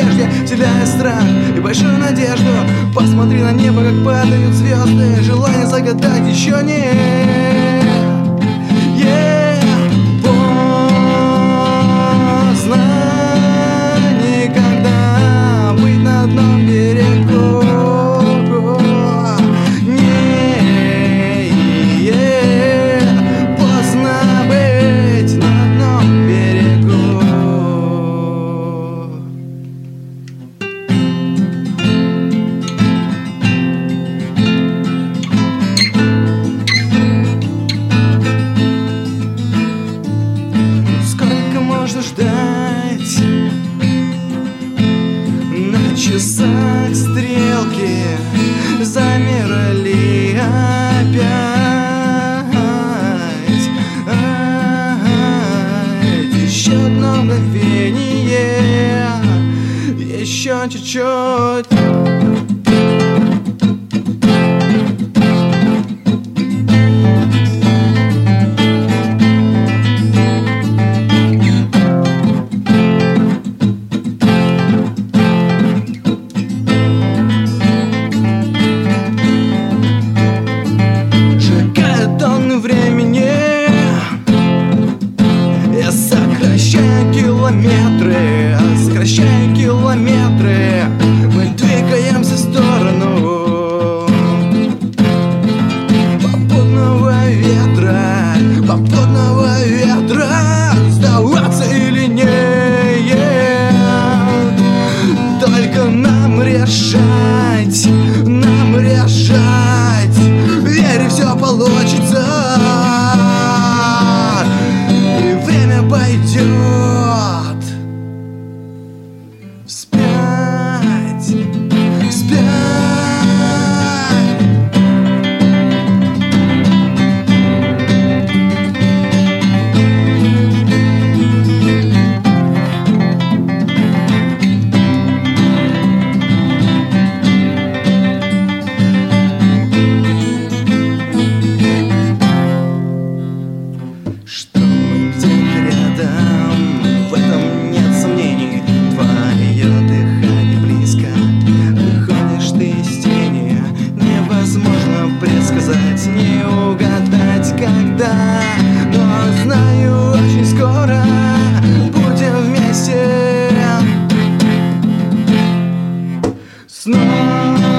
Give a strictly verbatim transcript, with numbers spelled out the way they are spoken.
одежде, вселяя страх и большую надежду. Посмотри на небо, как падают звезды. Желание загадать еще не yeah. Поздно никогда быть на одном берегу. Не yeah. Поздно быть на одном берегу. Можно ждать на часах стрелки, замерли опять, опять. Еще одно мгновение, еще чуть-чуть. Сокращая километры, сокращая километры, мы двигаемся в сторону попутного ветра, попутного ветра. Сдаваться или нет, только нам решать, нам решать. Верю, все получится. Пойдет вспять, вспять. Что мы где-то рядом, в этом нет сомнений. Твое дыхание близко, выходишь ты из тени. Невозможно предсказать, не угадать когда, но знаю, очень скоро будем вместе снова.